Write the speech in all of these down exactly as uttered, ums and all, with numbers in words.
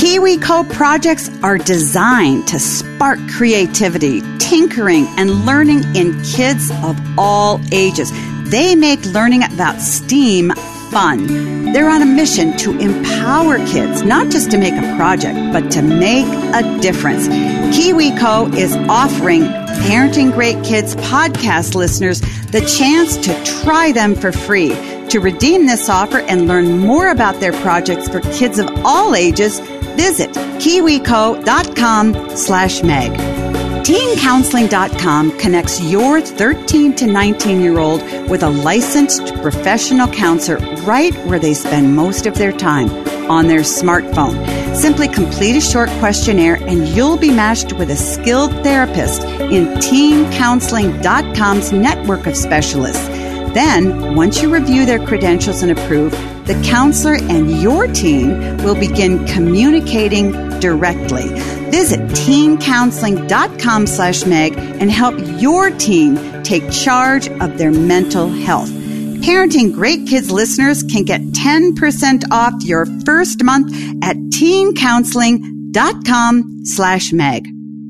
KiwiCo projects are designed to spark creativity, tinkering, and learning in kids of all ages. They make learning about STEAM fun. They're on a mission to empower kids, not just to make a project, but to make a difference. KiwiCo is offering Parenting Great Kids podcast listeners the chance to try them for free. To redeem this offer and learn more about their projects for kids of all ages, visit kiwico.com slash meg. teen counseling dot com connects your thirteen to nineteen-year-old with a licensed professional counselor right where they spend most of their time, on their smartphone. Simply complete a short questionnaire and you'll be matched with a skilled therapist in teen counseling dot com's network of specialists. Then, once you review their credentials and approve, the counselor and your teen will begin communicating directly. Visit teen counseling dot com slash meg and help your teen take charge of their mental health. Parenting Great Kids listeners can get ten percent off your first month at teen counseling dot com slash meg.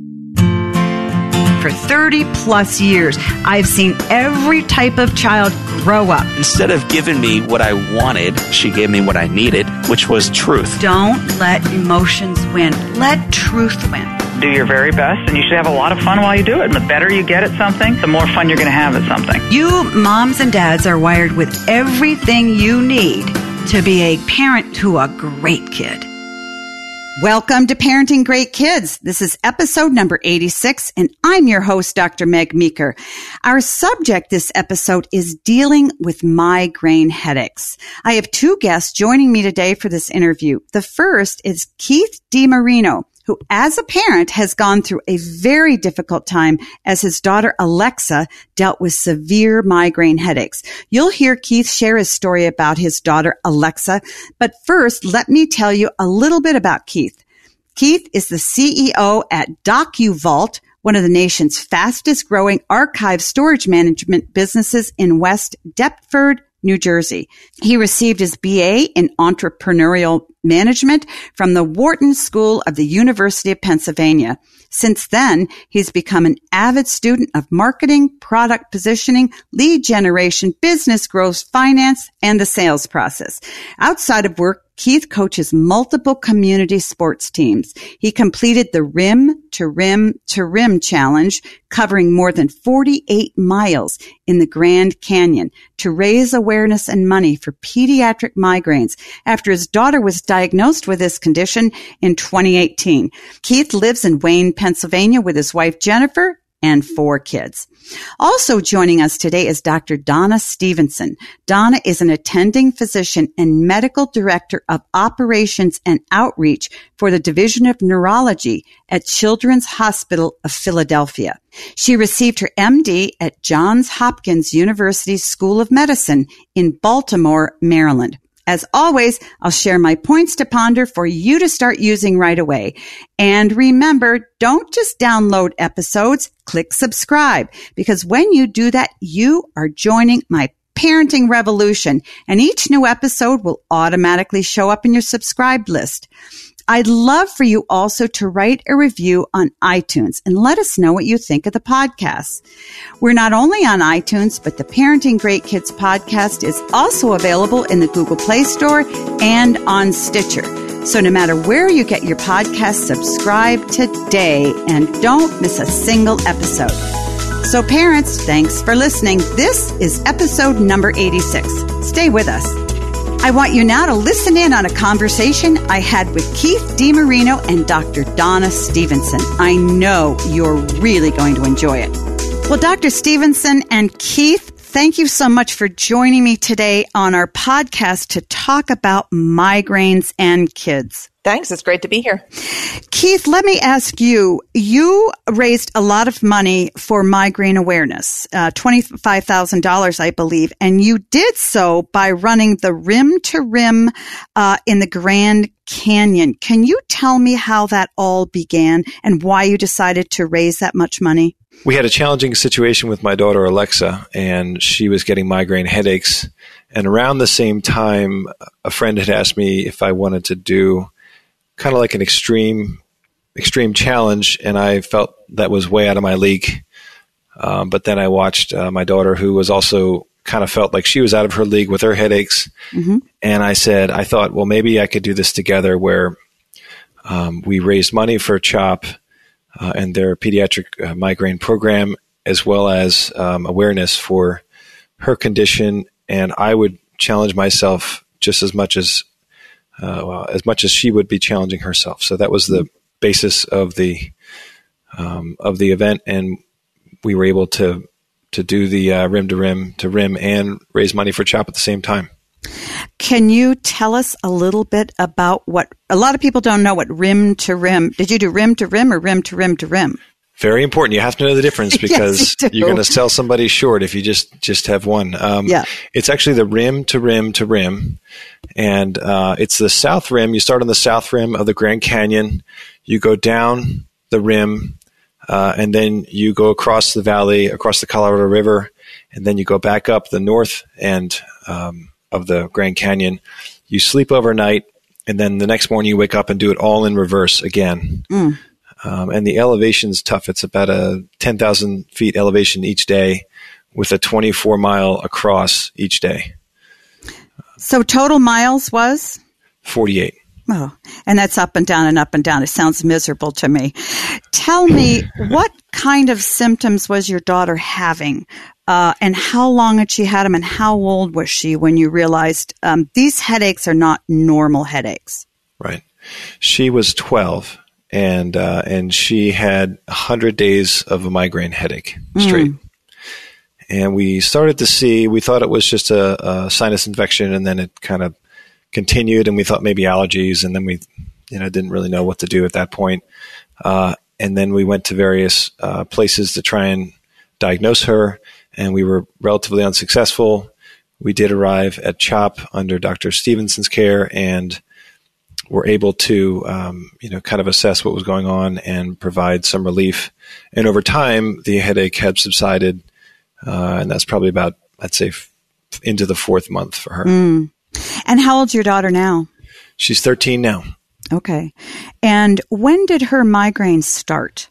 For thirty plus years, I've seen every type of child grow up. Instead of giving me what I wanted, she gave me what I needed, which was truth. Don't let emotions win. Let truth win. Do your very best, and you should have a lot of fun while you do it. And the better you get at something, the more fun you're going to have at something. You moms and dads are wired with everything you need to be a parent to a great kid. Welcome to Parenting Great Kids. This is episode number eighty-six, and I'm your host, Doctor Meg Meeker. Our subject this episode is dealing with migraine headaches. I have two guests joining me today for this interview. The first is Keith DiMarino, who as a parent has gone through a very difficult time as his daughter Alexa dealt with severe migraine headaches. You'll hear Keith share his story about his daughter Alexa, but first let me tell you a little bit about Keith. Keith is the C E O at DocuVault, one of the nation's fastest growing archive storage management businesses in West Deptford, New Jersey. He received his B A in entrepreneurial management from the Wharton School of the University of Pennsylvania. Since then, he's become an avid student of marketing, product positioning, lead generation, business growth, finance, and the sales process. Outside of work, Keith coaches multiple community sports teams. He completed the Rim to Rim to Rim challenge, covering more than forty-eight miles in the Grand Canyon to raise awareness and money for pediatric migraines after his daughter was diagnosed with this condition in twenty eighteen. Keith lives in Wayne, Pennsylvania with his wife Jennifer and four kids. Also joining us today is Doctor Donna Stevenson. Donna is an attending physician and medical director of operations and outreach for the Division of Neurology at Children's Hospital of Philadelphia. She received her M D at Johns Hopkins University School of Medicine in Baltimore, Maryland. As always, I'll share my points to ponder for you to start using right away. And remember, don't just download episodes, click subscribe, because when you do that, you are joining my parenting revolution, and each new episode will automatically show up in your subscribed list. I'd love for you also to write a review on iTunes and let us know what you think of the podcast. We're not only on iTunes, but the Parenting Great Kids podcast is also available in the Google Play Store and on Stitcher. So no matter where you get your podcast, subscribe today and don't miss a single episode. So parents, thanks for listening. This is episode number eighty-six. Stay with us. I want you now to listen in on a conversation I had with Keith DiMarino and Doctor Donna Stevenson. I know you're really going to enjoy it. Well, Doctor Stevenson and Keith, thank you so much for joining me today on our podcast to talk about migraines and kids. Thanks. It's great to be here. Keith, let me ask you, you raised a lot of money for migraine awareness, uh, twenty-five thousand dollars, I believe, and you did so by running the Rim to Rim uh, in the Grand Canyon. Can you tell me how that all began and why you decided to raise that much money? We had a challenging situation with my daughter, Alexa, and she was getting migraine headaches. And around the same time, a friend had asked me if I wanted to do kind of like an extreme, extreme challenge, and I felt that was way out of my league. Um, but then I watched uh, my daughter, who was also kind of felt like she was out of her league with her headaches. Mm-hmm. And I said, I thought, well, maybe I could do this together where um, we raised money for CHOP uh, and their pediatric uh, migraine program, as well as um, awareness for her condition. And I would challenge myself just as much as uh, well, as much as she would be challenging herself. So that was the basis of the um, of the event, and we were able to to do the uh, rim to rim to rim and raise money for CHOP at the same time. Can you tell us a little bit about what a lot of people don't know what rim to rim? Did you do rim to rim or rim to rim to rim? Very important. You have to know the difference because yes, you you're going to sell somebody short if you just, just have one. Um, yeah. It's actually the rim to rim to rim. And uh, it's the south rim. You start on the south rim of the Grand Canyon. You go down the rim, uh, and then you go across the valley, across the Colorado River, and then you go back up the north end um, of the Grand Canyon. You sleep overnight, and then the next morning you wake up and do it all in reverse again. Mm. Um, and the elevation's tough. It's about a ten thousand feet elevation each day with a twenty-four mile across each day. So total miles was? forty-eight. Oh, and that's up and down and up and down. It sounds miserable to me. Tell me, what kind of symptoms was your daughter having? Uh, and how long had she had them, and how old was she when you realized um, these headaches are not normal headaches? Right. She was twelve. And uh, and she had one hundred days of a migraine headache straight. Mm. And we started to see, we thought it was just a, a sinus infection, and then it kind of continued, and we thought maybe allergies, and then we you know, didn't really know what to do at that point. Uh, and then we went to various uh, places to try and diagnose her, and we were relatively unsuccessful. We did arrive at CHOP under Doctor Stevenson's care, and were able to, um, you know, kind of assess what was going on and provide some relief. And over time, the headache had subsided, uh, and that's probably about, I'd say, f- into the fourth month for her. Mm. And how old's your daughter now? She's thirteen now. Okay. And when did her migraine start?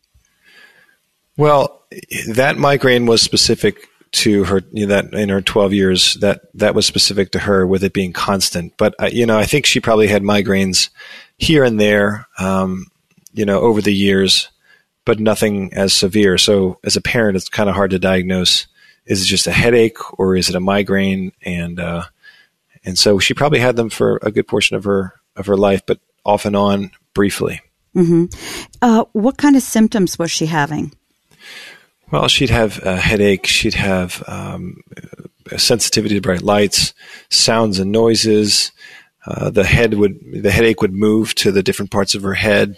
Well, that migraine was specific to her, you know, that in her twelve years, that, that was specific to her with it being constant. But, uh, you know, I think she probably had migraines here and there, um, you know, over the years, but nothing as severe. So as a parent, it's kind of hard to diagnose. Is it just a headache or is it a migraine? And, uh, and so she probably had them for a good portion of her, of her life, but off and on briefly. Mm-hmm. Uh, what kind of symptoms was she having? Well, she'd have a headache. She'd have um, a sensitivity to bright lights, sounds and noises. Uh, the head would, the headache would move to the different parts of her head.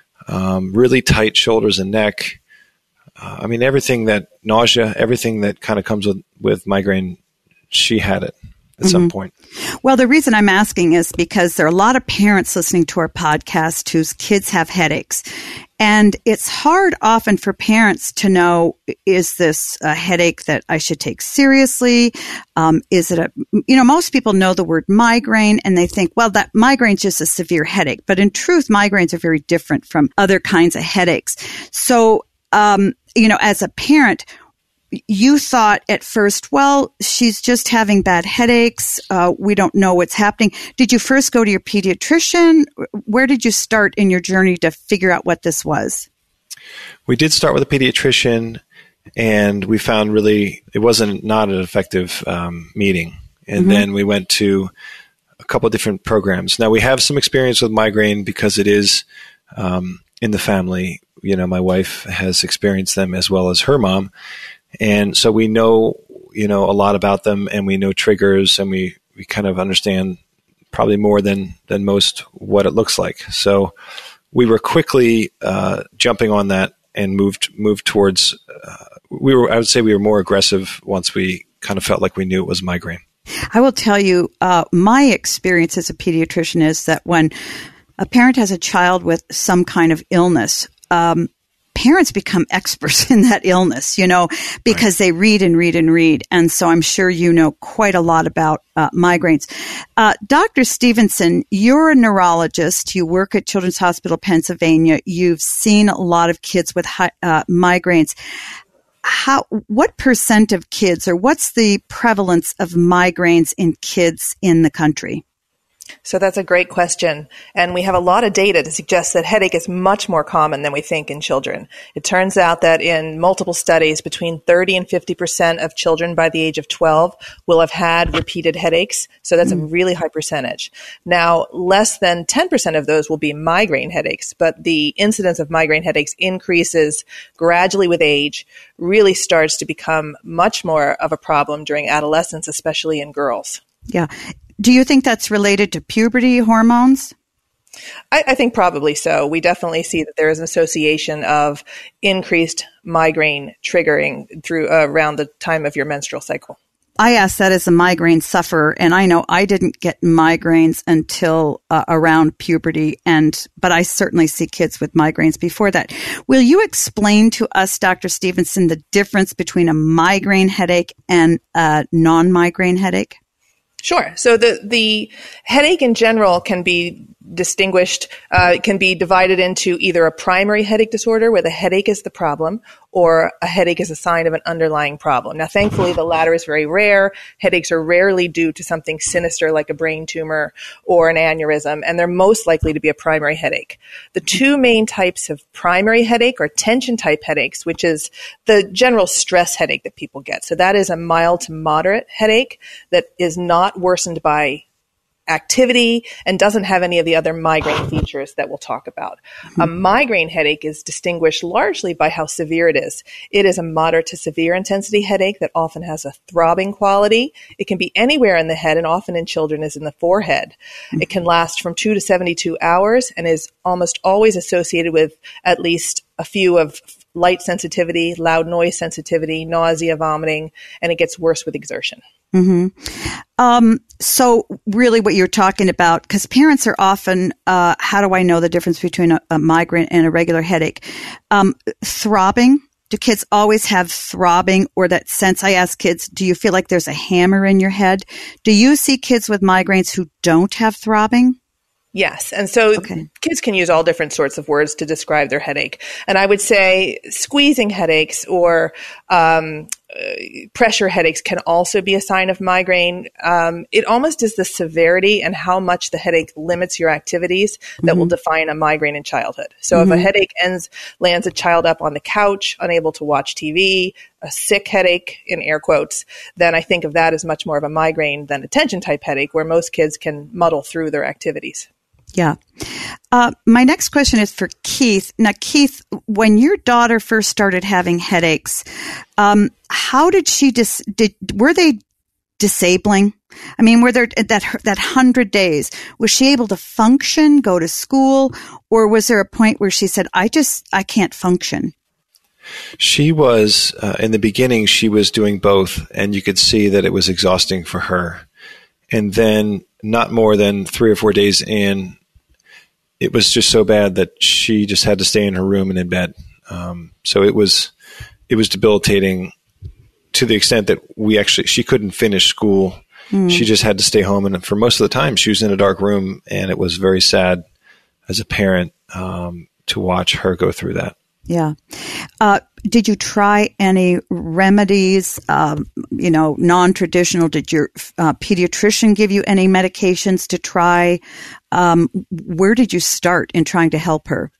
Um, really tight shoulders and neck. Uh, I mean, everything that nausea, everything that kind of comes with, with migraine, she had it at mm-hmm. some point. Well, the reason I'm asking is because there are a lot of parents listening to our podcast whose kids have headaches. And it's hard often for parents to know, is this a headache that I should take seriously? Um, is it a, you know, most people know the word migraine and they think, well, that migraine's just a severe headache. But in truth, migraines are very different from other kinds of headaches. So, um, you know, as a parent, you thought at first, well, she's just having bad headaches. Uh, we don't know what's happening. Did you first go to your pediatrician? Where did you start in your journey to figure out what this was? We did start with a pediatrician, and we found really it wasn't not an effective um, meeting. And mm-hmm. then we went to a couple of different programs. Now, we have some experience with migraine because it is um, in the family. You know, my wife has experienced them as well as her mom. And so we know, you know, a lot about them, and we know triggers, and we, we kind of understand probably more than, than most what it looks like. So we were quickly uh, jumping on that and moved moved towards, uh, we were, I would say we were more aggressive once we kind of felt like we knew it was migraine. I will tell you, uh, my experience as a pediatrician is that when a parent has a child with some kind of illness, um, parents become experts in that illness, you know, because right. they read and read and read. And so I'm sure you know quite a lot about uh, migraines. Uh, Doctor Stevenson, you're a neurologist. You work at Children's Hospital Pennsylvania. You've seen a lot of kids with high, uh, migraines. How, what percent of kids, or what's the prevalence of migraines in kids in the country? So that's a great question. And we have a lot of data to suggest that headache is much more common than we think in children. It turns out that in multiple studies, between thirty and fifty percent of children by the age of twelve will have had repeated headaches. So that's mm. a really high percentage. Now, less than ten percent of those will be migraine headaches, but the incidence of migraine headaches increases gradually with age, really starts to become much more of a problem during adolescence, especially in girls. Yeah. Do you think that's related to puberty hormones? I, I think probably so. We definitely see that there is an association of increased migraine triggering through uh, around the time of your menstrual cycle. I asked that as a migraine sufferer, and I know I didn't get migraines until uh, around puberty, and but I certainly see kids with migraines before that. Will you explain to us, Doctor Stevenson, the difference between a migraine headache and a non-migraine headache? Sure. So the, the headache in general can be distinguished, uh, can be divided into either a primary headache disorder where the headache is the problem, or a headache is a sign of an underlying problem. Now, thankfully, the latter is very rare. Headaches are rarely due to something sinister like a brain tumor or an aneurysm, and they're most likely to be a primary headache. The two main types of primary headache are tension type headaches, which is the general stress headache that people get. So that is a mild to moderate headache that is not worsened by activity and doesn't have any of the other migraine features that we'll talk about. Mm-hmm. A migraine headache is distinguished largely by how severe it is. It is a moderate to severe intensity headache that often has a throbbing quality. It can be anywhere in the head, and often in children is in the forehead. Mm-hmm. It can last from two to seventy-two hours and is almost always associated with at least a few of light sensitivity, loud noise sensitivity, nausea, vomiting, and it gets worse with exertion. Mm-hmm. Um, so really what you're talking about, because parents are often, uh, how do I know the difference between a, a migraine and a regular headache? Um, throbbing. Do kids always have throbbing, or that sense? I ask kids, do you feel like there's a hammer in your head? Do you see kids with migraines who don't have throbbing? Yes. And so okay. kids can use all different sorts of words to describe their headache. And I would say squeezing headaches or um, uh, pressure headaches can also be a sign of migraine. Um, it almost is the severity and how much the headache limits your activities that mm-hmm. will define a migraine in childhood. So mm-hmm. if a headache ends, lands a child up on the couch, unable to watch T V, a sick headache, in air quotes, then I think of that as much more of a migraine than a tension type headache, where most kids can muddle through their activities. Yeah. Uh, my next question is for Keith. Now, Keith, when your daughter first started having headaches, um, how did she dis- did were they disabling? I mean, were there that that hundred days? Was she able to function, go to school, or was there a point where she said, "I just I can't function"? She was uh, in the beginning. She was doing both, and you could see that it was exhausting for her. And then, not more than three or four days in, it was just so bad that she just had to stay in her room and in bed. Um, so it was, it was debilitating to the extent that we actually, she couldn't finish school. Mm. She just had to stay home. And for most of the time, she was in a dark room, and it was very sad as a parent um, to watch her go through that. Yeah. Uh, did you try any remedies, um, you know, non-traditional? Did your uh, pediatrician give you any medications to try? Um, where did you start in trying to help her?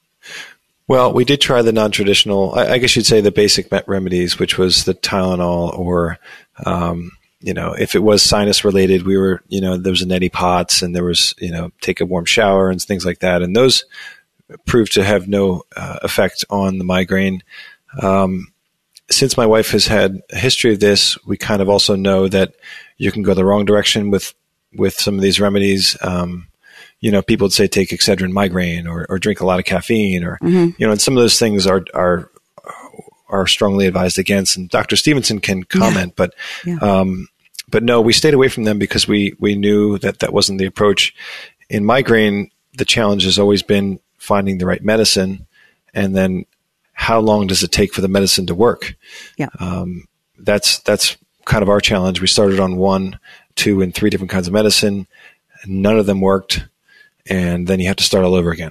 Well, we did try the non-traditional, I, I guess you'd say the basic remedies, which was the Tylenol, or, um, you know, if it was sinus related, we were, you know, there was a neti pots, and there was, you know, take a warm shower and things like that. And those proved to have no uh, effect on the migraine. Um, since my wife has had a history of this, we kind of also know that you can go the wrong direction with, with some of these remedies. Um, you know, people would say take Excedrin migraine, or, or drink a lot of caffeine, or, mm-hmm. you know, and some of those things are, are, are strongly advised against. And Doctor Stevenson can comment, yeah. but, yeah. um, but no, we stayed away from them because we, we knew that that wasn't the approach. In migraine, the challenge has always been finding the right medicine, and then how long does it take for the medicine to work? Yeah. Um, that's that's kind of our challenge. We started on one, two, and three different kinds of medicine. None of them worked, and then you have to start all over again.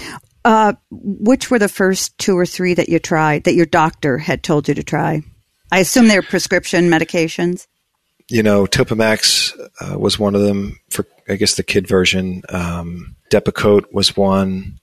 Uh, which were the first two or three that you tried, that your doctor had told you to try? I assume they're prescription medications. You know, Topamax uh, was one of them for, I guess, the kid version. Um, Depakote was one,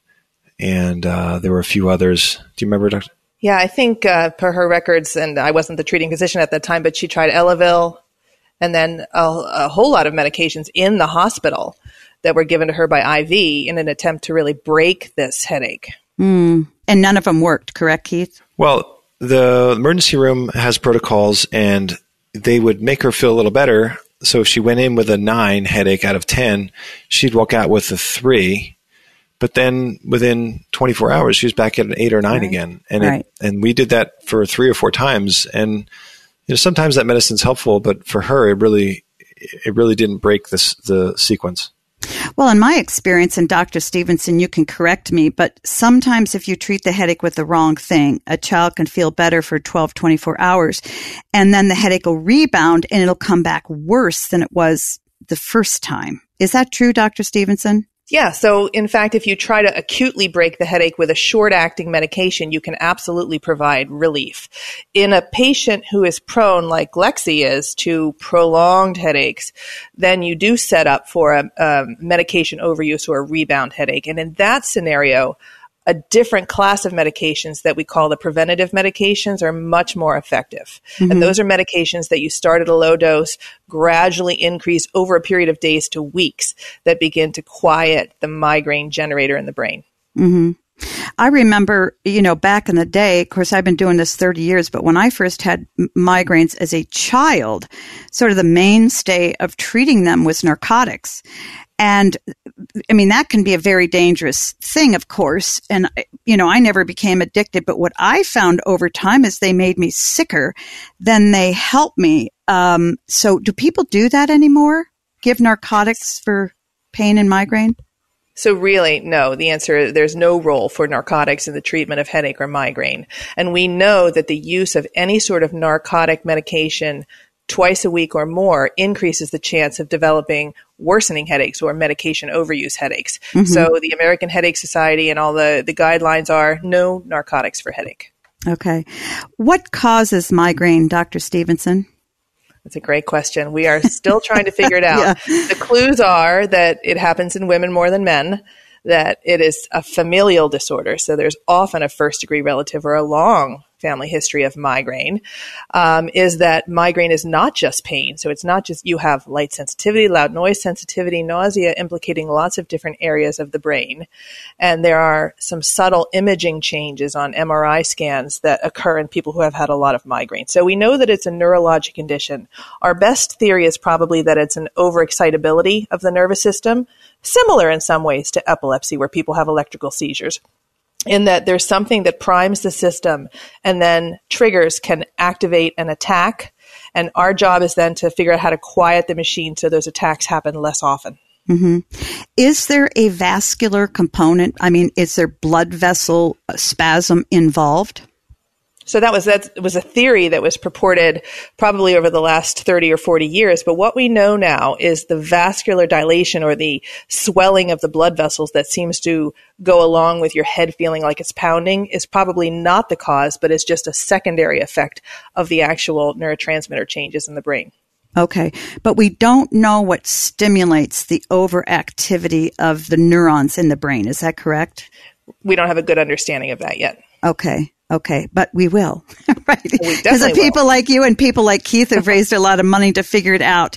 and uh, there were a few others. Do you remember, Doctor? Yeah, I think uh, per her records, and I wasn't the treating physician at that time, but she tried Elavil and then a, a whole lot of medications in the hospital that were given to her by I V in an attempt to really break this headache. Mm. And none of them worked, correct, Keith? Well, the emergency room has protocols, and they would make her feel a little better. So if she went in with a nine headache out of ten, she'd walk out with a three. But then within twenty-four hours, she was back at an eight or nine right. again. And right. it, and we did that for three or four times. And you know, sometimes that medicine's helpful, but for her, it really it really didn't break this the sequence. Well, in my experience, and Doctor Stevenson, you can correct me, but sometimes if you treat the headache with the wrong thing, a child can feel better for twelve, twenty-four hours, and then the headache will rebound and it'll come back worse than it was the first time. Is that true, Doctor Stevenson? Yeah. So in fact, if you try to acutely break the headache with a short-acting medication, you can absolutely provide relief. In a patient who is prone, like Lexi is, to prolonged headaches, then you do set up for a, a medication overuse or a rebound headache. And in that scenario, a different class of medications that we call the preventative medications are much more effective. Mm-hmm. And those are medications that you start at a low dose, gradually increase over a period of days to weeks, that begin to quiet the migraine generator in the brain. Mm-hmm. I remember, you know, back in the day, of course, I've been doing this thirty years, but when I first had migraines as a child, sort of the mainstay of treating them was narcotics. And I mean, that can be a very dangerous thing, of course. And, you know, I never became addicted. But what I found over time is they made me sicker than they helped me. Um, so do people do that anymore? Give narcotics for pain and migraine? So really, no. The answer, there's no role for narcotics in the treatment of headache or migraine. And we know that the use of any sort of narcotic medication twice a week or more increases the chance of developing worsening headaches or medication overuse headaches. Mm-hmm. So the American Headache Society and all the, the guidelines are no narcotics for headache. Okay. What causes migraine, Doctor Stevenson? That's a great question. We are still trying to figure it out. Yeah. The clues are that it happens in women more than men, that it is a familial disorder. So there's often a first-degree relative or a long family history of migraine, um, is that migraine is not just pain. So it's not just you have light sensitivity, loud noise sensitivity, nausea, implicating lots of different areas of the brain. And there are some subtle imaging changes on M R I scans that occur in people who have had a lot of migraine. So we know that it's a neurologic condition. Our best theory is probably that it's an overexcitability of the nervous system, similar in some ways to epilepsy, where people have electrical seizures, in that there's something that primes the system and then triggers can activate an attack. And our job is then to figure out how to quiet the machine so those attacks happen less often. Mm-hmm. Is there a vascular component? I mean, is there blood vessel spasm involved? So that was that was a theory that was purported probably over the last thirty or forty years. But what we know now is the vascular dilation, or the swelling of the blood vessels that seems to go along with your head feeling like it's pounding, is probably not the cause, but is just a secondary effect of the actual neurotransmitter changes in the brain. Okay. But we don't know what stimulates the overactivity of the neurons in the brain. Is that correct? We don't have a good understanding of that yet. Okay. Okay, but we will, right? Because of people will. like you and people like Keith have raised a lot of money to figure it out.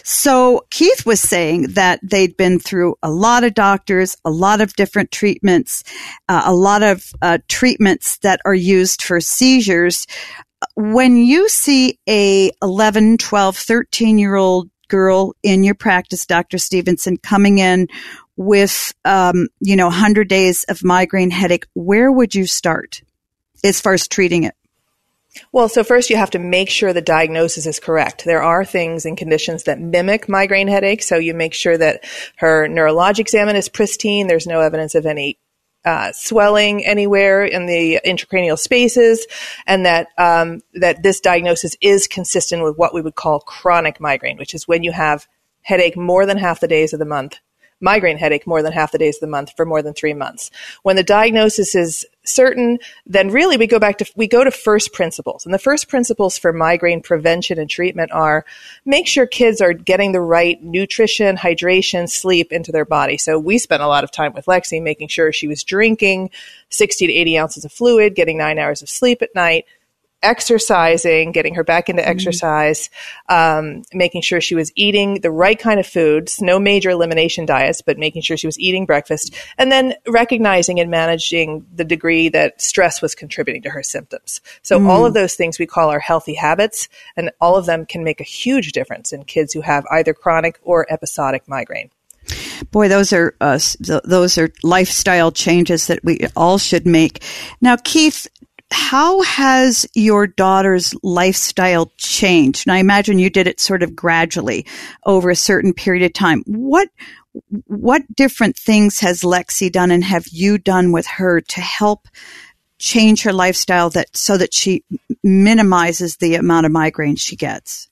So Keith was saying that they'd been through a lot of doctors, a lot of different treatments, uh, a lot of uh, treatments that are used for seizures. When you see a eleven, twelve, thirteen-year-old girl in your practice, Doctor Stevenson, coming in with, um, you know, one hundred days of migraine headache, where would you start as far as treating it? Well, so first you have to make sure the diagnosis is correct. There are things and conditions that mimic migraine headache, so you make sure that her neurologic exam is pristine. There's no evidence of any uh, swelling anywhere in the intracranial spaces, and that um, that this diagnosis is consistent with what we would call chronic migraine, which is when you have headache more than half the days of the month, migraine headache more than half the days of the month for more than three months. When the diagnosis is certain, then really we go back to, we go to first principles. And the first principles for migraine prevention and treatment are make sure kids are getting the right nutrition, hydration, sleep into their body. So we spent a lot of time with Lexi making sure she was drinking sixty to eighty ounces of fluid, getting nine hours of sleep at night, exercising, getting her back into exercise, um, making sure she was eating the right kind of foods, no major elimination diets, but making sure she was eating breakfast, and then recognizing and managing the degree that stress was contributing to her symptoms. So mm. all of those things we call our healthy habits, and all of them can make a huge difference in kids who have either chronic or episodic migraine. Boy, those are uh, those are lifestyle changes that we all should make. Now, Keith, how has your daughter's lifestyle changed? And I imagine you did it sort of gradually over a certain period of time. What what different things has Lexi done and have you done with her to help change her lifestyle that so that she minimizes the amount of migraines she gets?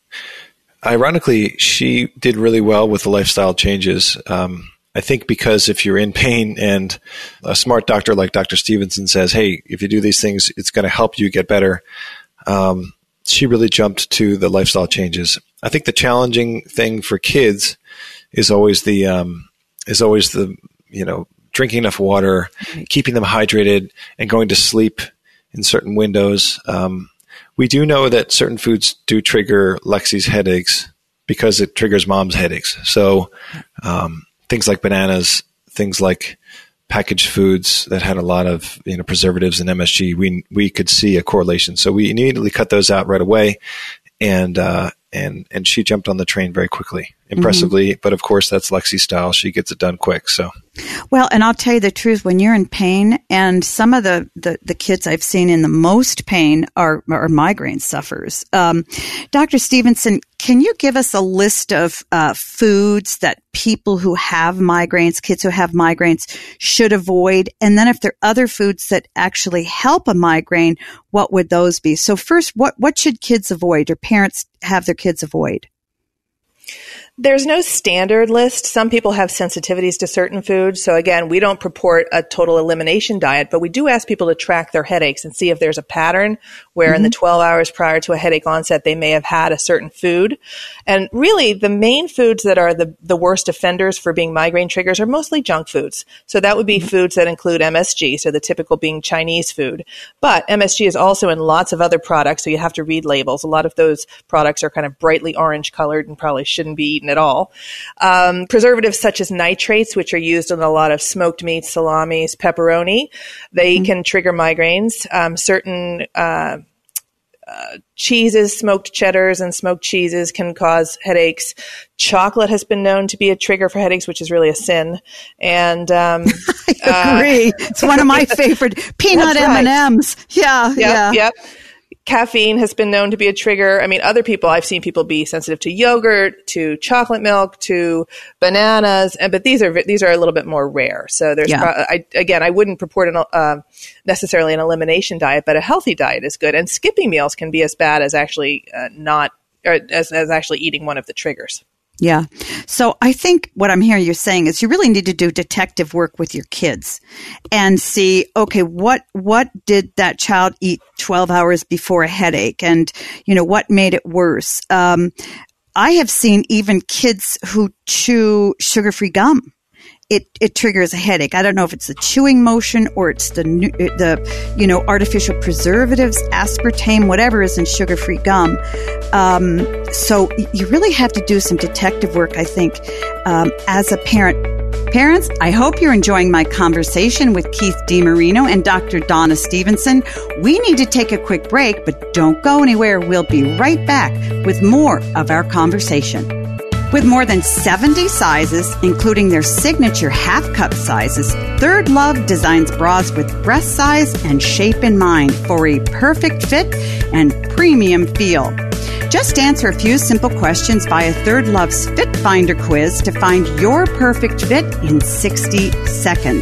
Ironically, she did really well with the lifestyle changes. Um, I think because if you're in pain and a smart doctor like Doctor Stevenson says, hey, if you do these things, it's going to help you get better, um, she really jumped to the lifestyle changes. I think the challenging thing for kids is always the um, is always the you know drinking enough water, keeping them hydrated, and going to sleep in certain windows. Um, we do know that certain foods do trigger Lexi's headaches because it triggers mom's headaches. So um, things like bananas, things like packaged foods that had a lot of you know preservatives and M S G, we we could see a correlation. So we immediately cut those out right away, and uh, and and she jumped on the train very quickly, impressively. Mm-hmm. But of course, that's Lexi's style; she gets it done quick. So, well, and I'll tell you the truth: when you're in pain, and some of the the, the kids I've seen in the most pain are are migraine sufferers. Um, Doctor Stevenson, can you give us a list of uh, foods that people who have migraines, kids who have migraines, should avoid? And then if there are other foods that actually help a migraine, what would those be? So first, what, what should kids avoid or parents have their kids avoid? There's no standard list. Some people have sensitivities to certain foods. So again, we don't purport a total elimination diet, but we do ask people to track their headaches and see if there's a pattern where mm-hmm. in the twelve hours prior to a headache onset, they may have had a certain food. And really, the main foods that are the, the worst offenders for being migraine triggers are mostly junk foods. So that would be mm-hmm. foods that include M S G, so the typical being Chinese food. But M S G is also in lots of other products, so you have to read labels. A lot of those products are kind of brightly orange colored and probably shouldn't be eaten at all. Um, preservatives such as nitrates, which are used in a lot of smoked meats, salamis, pepperoni, they mm-hmm. can trigger migraines. Um, certain uh, uh, cheeses, smoked cheddars and smoked cheeses can cause headaches. Chocolate has been known to be a trigger for headaches, which is really a sin. And um, I agree. Uh, it's one of my favorite peanut M and M's. Right. Yeah, yep, yeah. Yep. Caffeine has been known to be a trigger. I mean, other people, I've seen people be sensitive to yogurt, to chocolate milk, to bananas, and but these are these are a little bit more rare. So there's, yeah. pro- I, again, I wouldn't purport an, uh, necessarily an elimination diet, but a healthy diet is good. And skipping meals can be as bad as actually uh, not, or as as actually eating one of the triggers. Yeah. So I think what I'm hearing you saying is you really need to do detective work with your kids and see, okay, what, what did that child eat twelve hours before a headache? And, you know, what made it worse? Um, I have seen even kids who chew sugar-free gum. It, it triggers a headache. I don't know if it's the chewing motion or it's the, the, you know, artificial preservatives, aspartame, whatever is in sugar-free gum. Um, so you really have to do some detective work, I think, um, as a parent. Parents, I hope you're enjoying my conversation with Keith DeMarino and Doctor Donna Stevenson. We need to take a quick break, but don't go anywhere. We'll be right back with more of our conversation. With more than seventy sizes, including their signature half-cup sizes, Third Love designs bras with breast size and shape in mind for a perfect fit and premium feel. Just answer a few simple questions via Third Love's Fit Finder quiz to find your perfect fit in sixty seconds.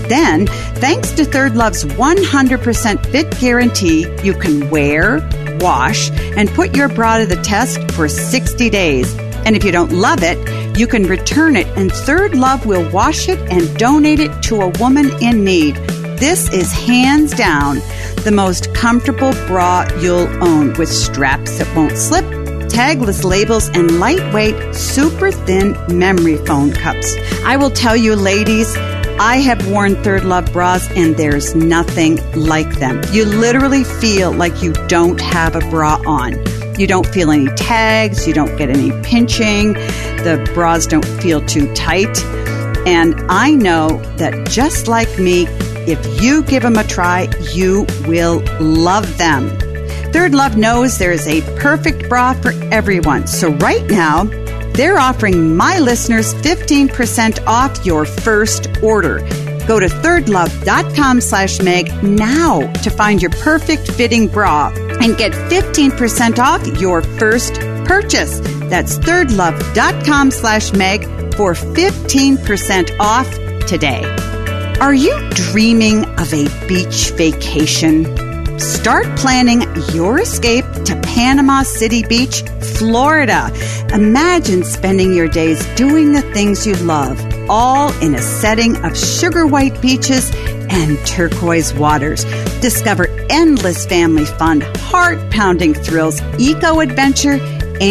Then, thanks to Third Love's one hundred percent fit guarantee, you can wear, wash, and put your bra to the test for sixty days. And if you don't love it, you can return it, and Third Love will wash it and donate it to a woman in need. This is hands down the most comfortable bra you'll own, with straps that won't slip, tagless labels, and lightweight, super thin memory foam cups. I will tell you, ladies, I have worn Third Love bras, and there's nothing like them. You literally feel like you don't have a bra on. You don't feel any tags. You don't get any pinching. The bras don't feel too tight. And I know that just like me, if you give them a try, you will love them. Third Love knows there is a perfect bra for everyone. So right now, they're offering my listeners fifteen percent off your first order. Go to thirdlove.com slash Meg now to find your perfect fitting bra and get fifteen percent off your first purchase. That's thirdlove.com slash Meg for fifteen percent off today. Are you dreaming of a beach vacation? Start planning your escape to Panama City Beach, Florida. Imagine spending your days doing the things you love, all in a setting of sugar white beaches and turquoise waters. Discover endless family fun, heart-pounding thrills, eco-adventure,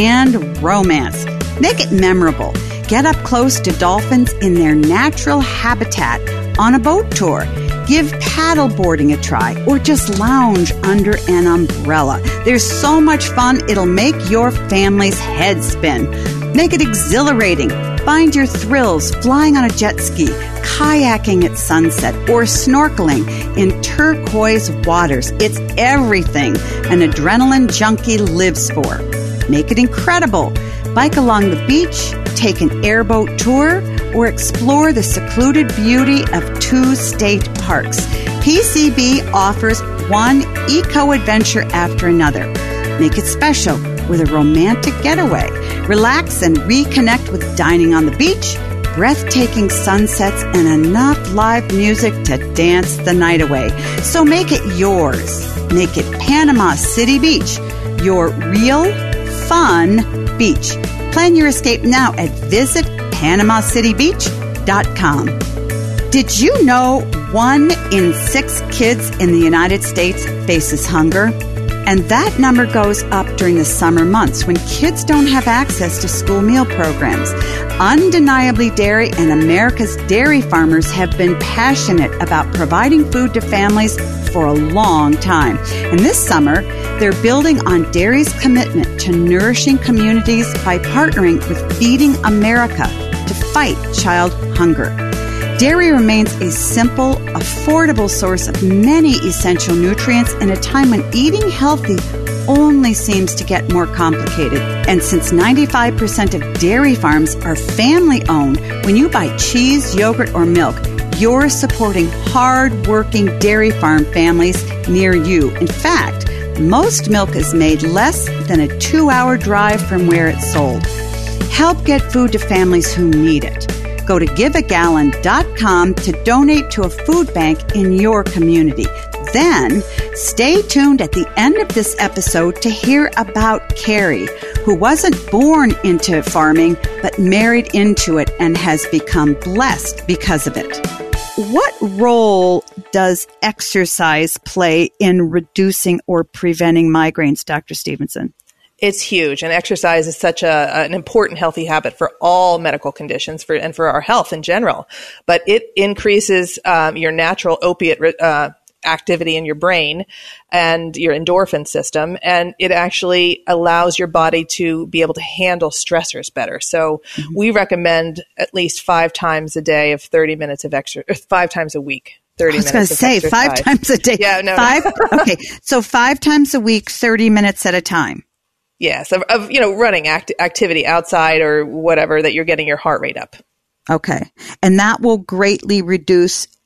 and romance. Make it memorable. Get up close to dolphins in their natural habitat on a boat tour. Give paddleboarding a try, or just lounge under an umbrella. There's so much fun, it'll make your family's head spin. Make it exhilarating. Find your thrills flying on a jet ski, kayaking at sunset, or snorkeling in turquoise waters. It's everything an adrenaline junkie lives for. Make it incredible. Bike along the beach, take an airboat tour, or explore the secluded beauty of two state parks. P C B offers one eco-adventure after another. Make it special with a romantic getaway. Relax and reconnect with dining on the beach, breathtaking sunsets, and enough live music to dance the night away. So make it yours. Make it Panama City Beach, your real, fun beach. Plan your escape now at visit panama city beach dot com. Did you know one in six kids in the United States faces hunger? And that number goes up during the summer months when kids don't have access to school meal programs. Undeniably, dairy and America's dairy farmers have been passionate about providing food to families for a long time. And this summer, they're building on dairy's commitment to nourishing communities by partnering with Feeding America to fight child hunger. Dairy remains a simple, affordable source of many essential nutrients in a time when eating healthy only seems to get more complicated. And since ninety-five percent of dairy farms are family-owned, when you buy cheese, yogurt, or milk, you're supporting hard-working dairy farm families near you. In fact, most milk is made less than a two-hour drive from where it's sold. Help get food to families who need it. Go to give a gallon dot com to donate to a food bank in your community. Then, stay tuned at the end of this episode to hear about Carrie, who wasn't born into farming, but married into it and has become blessed because of it. What role does exercise play in reducing or preventing migraines, Doctor Stevenson? It's huge, and exercise is such a, an important healthy habit for all medical conditions for, and for our health in general. But it increases um, your natural opiate uh, activity in your brain and your endorphin system, and it actually allows your body to be able to handle stressors better. So mm-hmm. we recommend at least five times a day of thirty minutes of exercise, five times a week. thirty I was going to say exercise. five times a day. Yeah, no. Five. Okay, so five times a week, thirty minutes at a time. Yes, of, of you know, running act- activity outside or whatever that you're getting your heart rate up. Okay. And that will greatly reduce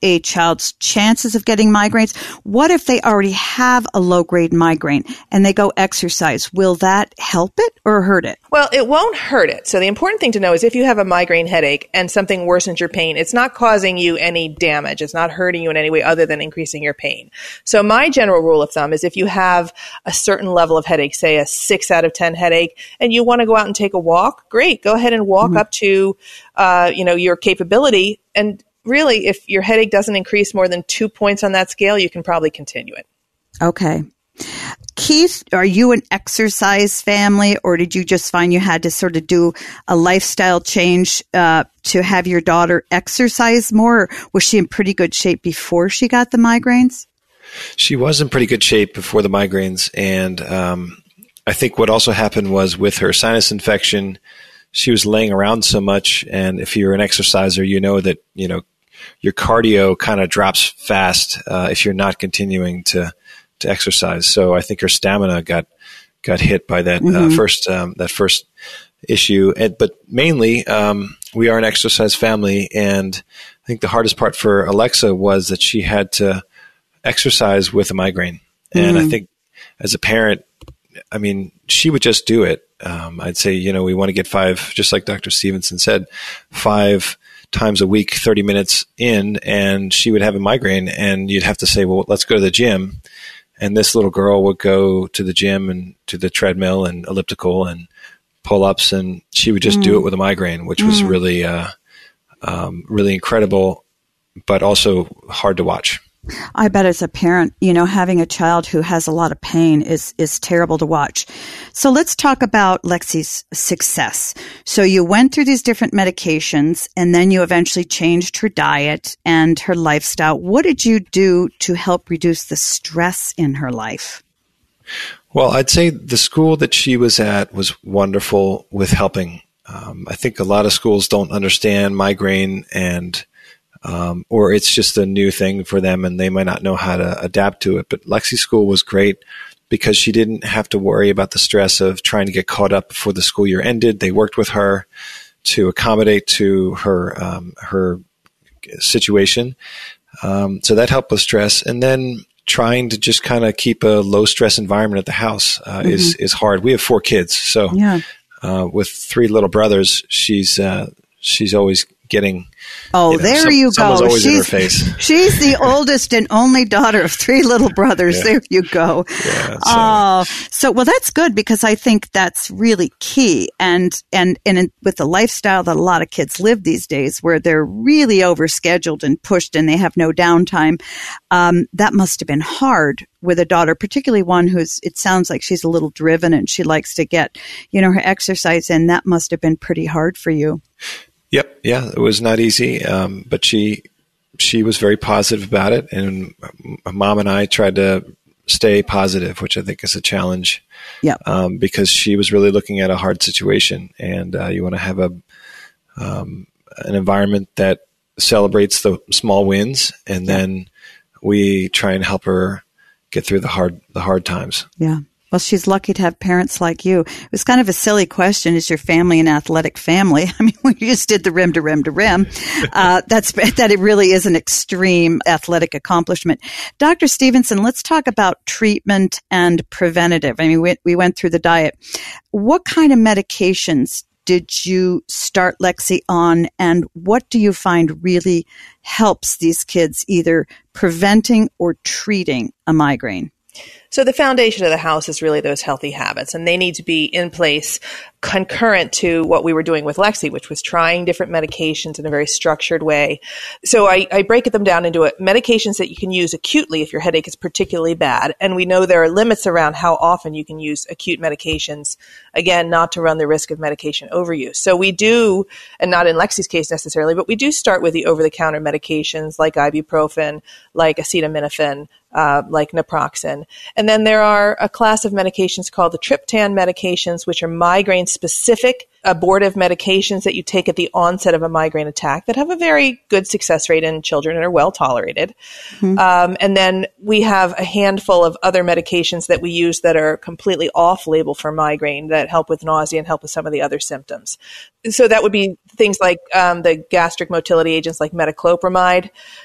a child's chances of getting migraines? What if they already have a low-grade migraine and they go exercise? Will that help it or hurt it? Well, it won't hurt it. So the important thing to know is if you have a migraine headache and something worsens your pain, it's not causing you any damage. It's not hurting you in any way other than increasing your pain. So my general rule of thumb is if you have a certain level of headache, say a six out of ten headache, and you want to go out and take a walk, great. Go ahead and walk mm-hmm. up to, uh, you know, your capability. And really, if your headache doesn't increase more than two points on that scale, you can probably continue it. Okay. Keith, are you an exercise family, or did you just find you had to sort of do a lifestyle change uh, to have your daughter exercise more? Or was she in pretty good shape before she got the migraines? She was in pretty good shape before the migraines. And um, I think what also happened was with her sinus infection, she was laying around so much. And if you're an exerciser, you know that, you know, your cardio kind of drops fast uh, if you're not continuing to to exercise. So I think her stamina got got hit by that mm-hmm. uh, first um, that first issue. And, but mainly, um, we are an exercise family, and I think the hardest part for Alexa was that she had to exercise with a migraine. And mm-hmm. I think as a parent, I mean, she would just do it. Um, I'd say, you know, we want to get five, just like Doctor Stevenson said, five times a week, thirty minutes in, and she would have a migraine, and you'd have to say, well, let's go to the gym. And this little girl would go to the gym and to the treadmill and elliptical and pull-ups, and she would just mm. do it with a migraine, which mm. was really, uh, um, really incredible, but also hard to watch. I bet as a parent, you know, having a child who has a lot of pain is, is terrible to watch. So let's talk about Lexi's success. So you went through these different medications, and then you eventually changed her diet and her lifestyle. What did you do to help reduce the stress in her life? Well, I'd say the school that she was at was wonderful with helping. Um, I think a lot of schools don't understand migraine, and Um, or it's just a new thing for them and they might not know how to adapt to it. But Lexi School was great because she didn't have to worry about the stress of trying to get caught up before the school year ended. They worked with her to accommodate to her um, her situation. Um, so that helped with stress. And then trying to just kind of keep a low stress environment at the house uh, mm-hmm. is, is hard. We have four kids. So yeah. uh, with three little brothers, she's uh, she's always getting Oh, you know, there some, you someone's go. Always she's, in her face. She's the oldest and only daughter of three little brothers. Yeah. There you go. Yeah, so. Oh, so well, that's good because I think that's really key. And and and in, with the lifestyle that a lot of kids live these days, where they're really overscheduled and pushed, and they have no downtime, um, that must have been hard with a daughter, particularly one who's. It sounds like she's a little driven and she likes to get, you know, her exercise in. That must have been pretty hard for you. Yep. Yeah, it was not easy, um, but she she was very positive about it, and Mom and I tried to stay positive, which I think is a challenge. Yeah. Um, because she was really looking at a hard situation, and uh, you want to have a um, an environment that celebrates the small wins, and yeah. then we try and help her get through the hard the hard times. Yeah. Well, she's lucky to have parents like you. It was kind of a silly question. Is your family an athletic family? I mean, when you just did the rim to rim to rim, uh, that's, that it really is an extreme athletic accomplishment. Doctor Stevenson, let's talk about treatment and preventative. I mean, we, we went through the diet. What kind of medications did you start Lexi on, and what do you find really helps these kids either preventing or treating a migraine? So the foundation of the house is really those healthy habits, and they need to be in place concurrent to what we were doing with Lexi, which was trying different medications in a very structured way. So I, I break them down into it, medications that you can use acutely if your headache is particularly bad. And we know there are limits around how often you can use acute medications, again, not to run the risk of medication overuse. So we do, and not in Lexi's case necessarily, but we do start with the over-the-counter medications like ibuprofen, like acetaminophen, uh, like naproxen. And then there are a class of medications called the triptan medications, which are migraine migraine-specific abortive medications that you take at the onset of a migraine attack that have a very good success rate in children and are well tolerated. Mm-hmm. Um, and then we have a handful of other medications that we use that are completely off-label for migraine that help with nausea and help with some of the other symptoms. So that would be things like um, the gastric motility agents like metoclopramide,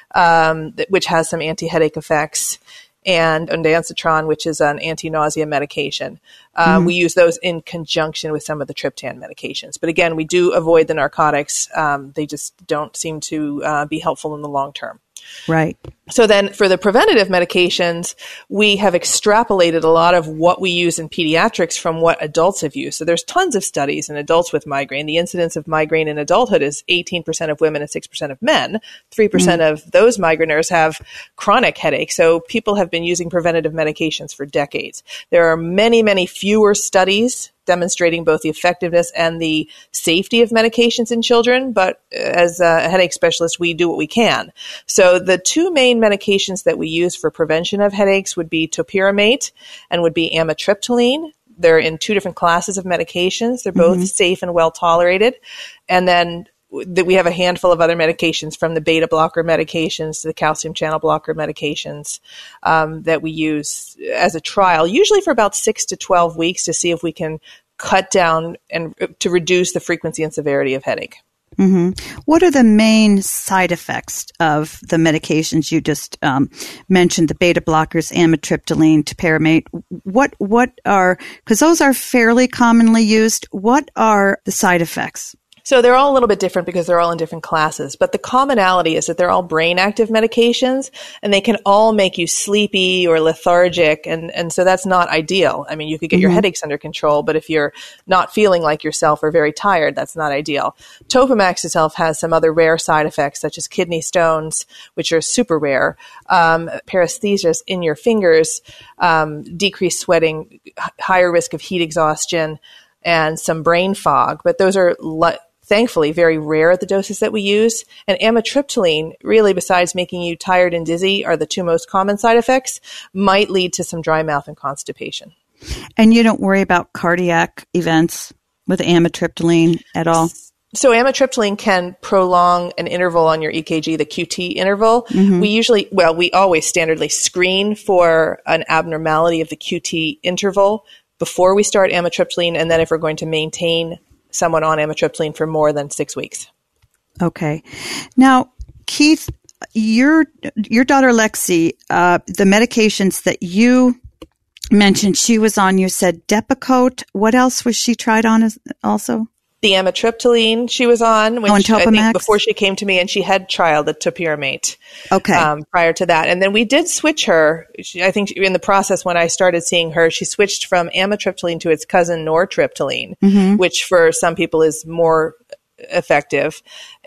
um, which has some anti-headache effects, and ondansetron, which is an anti-nausea medication. Uh, mm-hmm. We use those in conjunction with some of the triptan medications. But again, we do avoid the narcotics. Um, they just don't seem to uh, be helpful in the long term. Right. So then for the preventative medications, we have extrapolated a lot of what we use in pediatrics from what adults have used. So there's tons of studies in adults with migraine. The incidence of migraine in adulthood is eighteen percent of women and six percent of men. three percent mm. of those migraineurs have chronic headache. So people have been using preventative medications for decades. There are many, many fewer studies demonstrating both the effectiveness and the safety of medications in children. But as a headache specialist, we do what we can. So the two main medications that we use for prevention of headaches would be topiramate and would be amitriptyline. They're in two different classes of medications. They're both mm-hmm. safe and well tolerated. And then that we have a handful of other medications, from the beta blocker medications to the calcium channel blocker medications um, that we use as a trial, usually for about six to twelve weeks, to see if we can cut down and to reduce the frequency and severity of headache. Mm-hmm. What are the main side effects of the medications you just um, mentioned, the beta blockers, amitriptyline, topiramate? What, what are, because those are fairly commonly used, what are the side effects? So they're all a little bit different because they're all in different classes, but the commonality is that they're all brain active medications, and they can all make you sleepy or lethargic. And, and so that's not ideal. I mean, you could get mm-hmm. your headaches under control, but if you're not feeling like yourself or very tired, that's not ideal. Topamax itself has some other rare side effects, such as kidney stones, which are super rare, um, paresthesias in your fingers, um, decreased sweating, h- higher risk of heat exhaustion, and some brain fog. But those are le- thankfully very rare at the doses that we use. And amitriptyline, really, besides making you tired and dizzy, are the two most common side effects, might lead to some dry mouth and constipation. And you don't worry about cardiac events with amitriptyline at all? So amitriptyline can prolong an interval on your E K G, the Q T interval. Mm-hmm. We usually, well, we always standardly screen for an abnormality of the Q T interval before we start amitriptyline, and then if we're going to maintain someone on amitriptyline for more than six weeks. Okay. Now, Keith, your your daughter Lexi, uh, the medications that you mentioned she was on, you said Depakote. What else was she tried on as, also? The amitriptyline she was on when oh, she, I think before she came to me, and she had trialed the topiramate okay. um, prior to that. And then we did switch her. She, I think in the process when I started seeing her, she switched from amitriptyline to its cousin nortriptyline, mm-hmm. which for some people is more effective.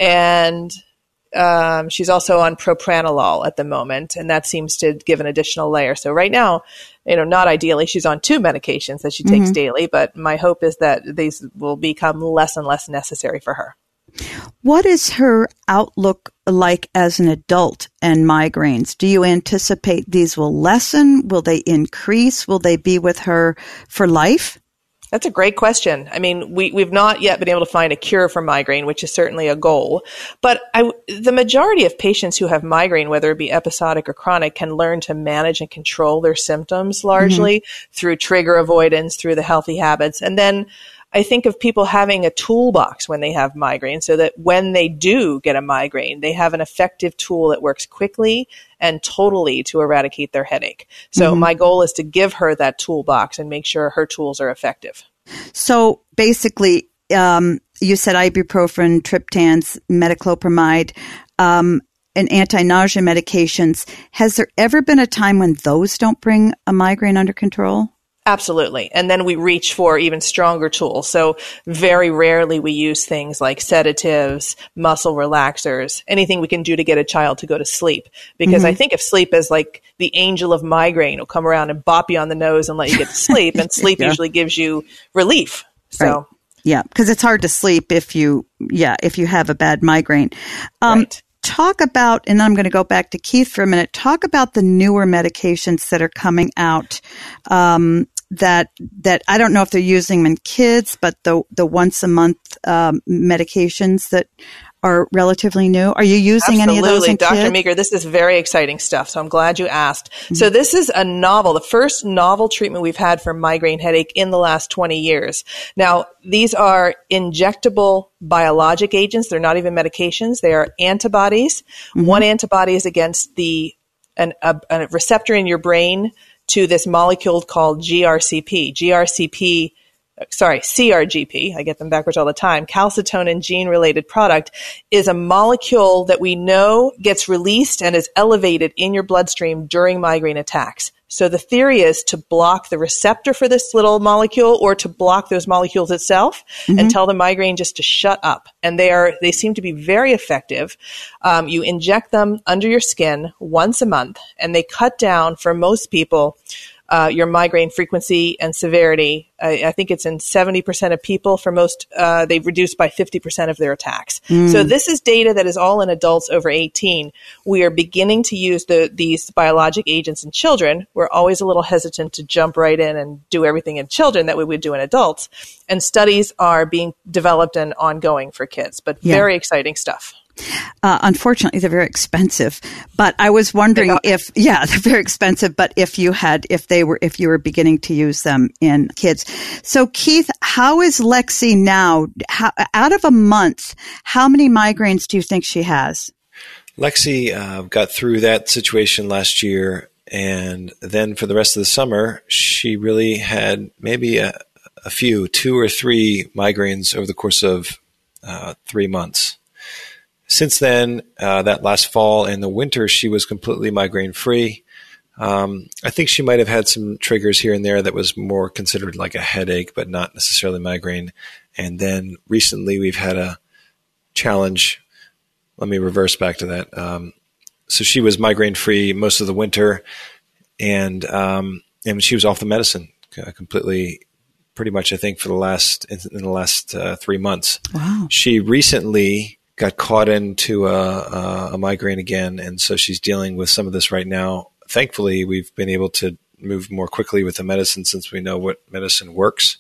And um, she's also on propranolol at the moment, and that seems to give an additional layer. So right now, you know, not ideally, she's on two medications that she takes mm-hmm. daily, but my hope is that these will become less and less necessary for her. What is her outlook like as an adult and migraines? Do you anticipate these will lessen? Will they increase? Will they be with her for life? That's a great question. I mean, we, we've not yet been able to find a cure for migraine, which is certainly a goal. But I, the majority of patients who have migraine, whether it be episodic or chronic, can learn to manage and control their symptoms largely mm-hmm. through trigger avoidance, through the healthy habits. And then I think of people having a toolbox when they have migraine, so that when they do get a migraine, they have an effective tool that works quickly and totally to eradicate their headache. So mm-hmm. my goal is to give her that toolbox and make sure her tools are effective. So basically, um, you said ibuprofen, triptans, metoclopramide, um, and anti-nausea medications. Has there ever been a time when those don't bring a migraine under control? Absolutely. And then we reach for even stronger tools. So very rarely we use things like sedatives, muscle relaxers, anything we can do to get a child to go to sleep. Because mm-hmm. I think of sleep as like the angel of migraine. It'll come around and bop you on the nose and let you get to sleep. And sleep yeah. usually gives you relief. So. Right. Yeah, because it's hard to sleep if you, yeah, if you have a bad migraine. Um, right. Talk about, and I'm going to go back to Keith for a minute, talk about the newer medications that are coming out. Um, that that I don't know if they're using them in kids, but the the once a month um, medications that are relatively new. Are you using Absolutely. any of those in Doctor kids? Meeker, this is very exciting stuff, so I'm glad you asked. Mm-hmm. So this is a novel, the first novel treatment we've had for migraine headache in the last twenty years. Now, these are injectable biologic agents. They're not even medications. They are antibodies. Mm-hmm. One antibody is against the an, a, a receptor in your brain to this molecule called G R C P. G R C P Sorry, C R G P, I get them backwards all the time, calcitonin gene-related product, is a molecule that we know gets released and is elevated in your bloodstream during migraine attacks. So the theory is to block the receptor for this little molecule or to block those molecules itself mm-hmm. and tell the migraine just to shut up. And they are they seem to be very effective. Um, you inject them under your skin once a month, and they cut down, for most people, Uh, your migraine frequency and severity. I, I think it's in seventy percent of people. For most, uh, they've reduced by fifty percent of their attacks. Mm. So this is data that is all in adults over eighteen. We are beginning to use the, these biologic agents in children. We're always a little hesitant to jump right in and do everything in children that we would do in adults. And studies are being developed and ongoing for kids, but yeah. very exciting stuff. Uh, unfortunately, they're very expensive. But I was wondering if, yeah, they're very expensive. But if you had, if they were, if you were beginning to use them in kids. So, Keith, how is Lexi now? How, out of a month, how many migraines do you think she has? Lexi uh, got through that situation last year, and then for the rest of the summer, she really had maybe a, a few, two or three migraines over the course of uh, three months. Since then, uh, that last fall and the winter, she was completely migraine-free. Um, I think she might have had some triggers here and there that was more considered like a headache, but not necessarily migraine. And then recently we've had a challenge. Let me reverse back to that. Um, so she was migraine-free most of the winter, and um, and she was off the medicine uh, completely, pretty much, I think, for the last in, in the last uh, three months. Wow. She recently got caught into a, a, a migraine again, and so she's dealing with some of this right now. Thankfully, we've been able to move more quickly with the medicine since we know what medicine works.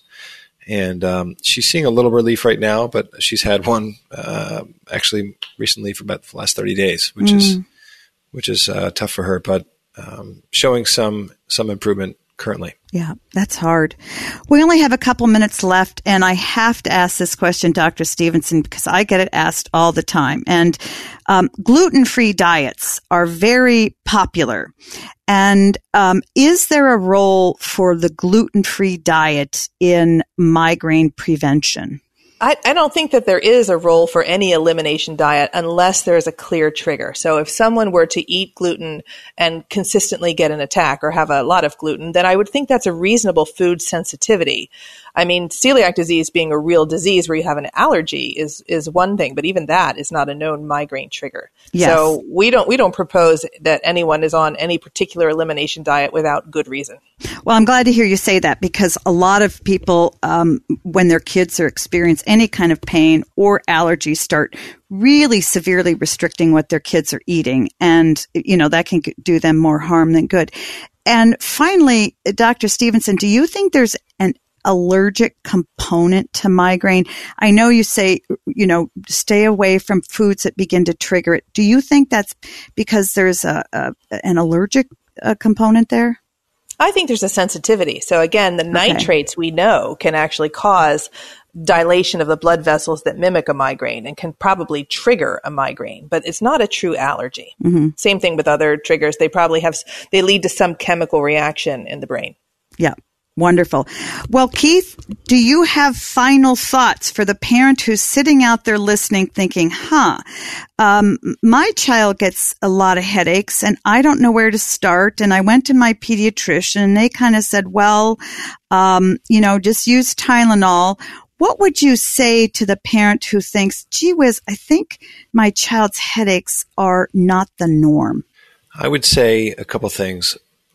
And um, she's seeing a little relief right now, but she's had one uh, actually recently for about the last thirty days, which mm. is which is uh, tough for her, but um, showing some some improvement currently. Yeah, that's hard. We only have a couple minutes left, and I have to ask this question, Doctor Stevenson, because I get it asked all the time. And um, gluten-free diets are very popular. And um, is there a role for the gluten-free diet in migraine prevention? I, I don't think that there is a role for any elimination diet unless there's a clear trigger. So if someone were to eat gluten and consistently get an attack or have a lot of gluten, then I would think that's a reasonable food sensitivity. I mean, celiac disease being a real disease where you have an allergy is is one thing, but even that is not a known migraine trigger. Yes. So we don't we don't propose that anyone is on any particular elimination diet without good reason. Well, I'm glad to hear you say that, because a lot of people, um, when their kids are experiencing any kind of pain or allergy, start really severely restricting what their kids are eating. And, you know, that can do them more harm than good. And finally, Doctor Stevenson, do you think there's an allergic component to migraine? I know you say, you know, stay away from foods that begin to trigger it. Do you think that's because there's a, a an allergic uh, component there? I think there's a sensitivity. So again, the Okay. nitrates we know can actually cause dilation of the blood vessels that mimic a migraine and can probably trigger a migraine, but it's not a true allergy. Mm-hmm. Same thing with other triggers. They probably have, they lead to some chemical reaction in the brain. Yeah. Wonderful. Well, Keith, do you have final thoughts for the parent who's sitting out there listening thinking, huh, um, my child gets a lot of headaches and I don't know where to start. And I went to my pediatrician and they kind of said, well, um, you know, just use Tylenol. What would you say to the parent who thinks, gee whiz, I think my child's headaches are not the norm? I would say a couple things.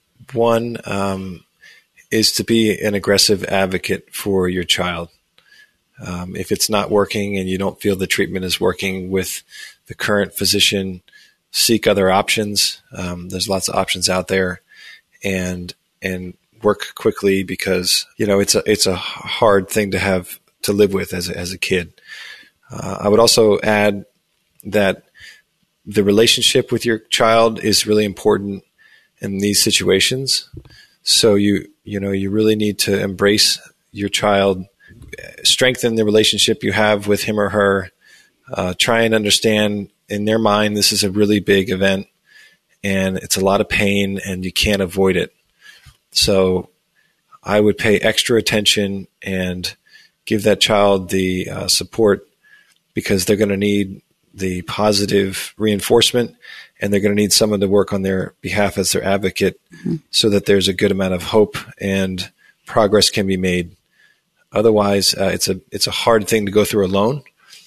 One, um, is to be an aggressive advocate for your child. Um, if it's not working and you don't feel the treatment is working with the current physician, seek other options. Um, there's lots of options out there, and and work quickly because, you know, it's a, it's a hard thing to have to live with as a, as a kid. Uh, I would also add that the relationship with your child is really important in these situations. So you, you know, you really need to embrace your child, strengthen the relationship you have with him or her, uh, try and understand in their mind, this is a really big event and it's a lot of pain and you can't avoid it. So I would pay extra attention and give that child the uh, support because they're going to need the positive reinforcement and they're going to need someone to work on their behalf as their advocate mm-hmm. so that there's a good amount of hope and progress can be made. Otherwise, uh, it's a it's a hard thing to go through alone.